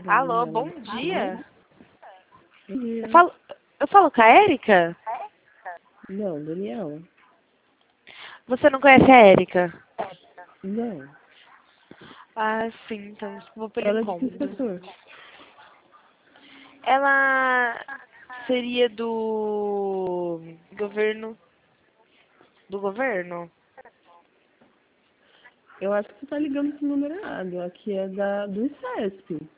Alô, bom dia. Bom dia. Eu falo com a Érica? Não, Daniela. Você não conhece a Érica? Não. Ah, sim, então desculpa pelo Ela é de que incômodo. setor? Ela seria do governo. Do governo? Eu acho que você tá ligando pro número errado. Aqui é do ICESP.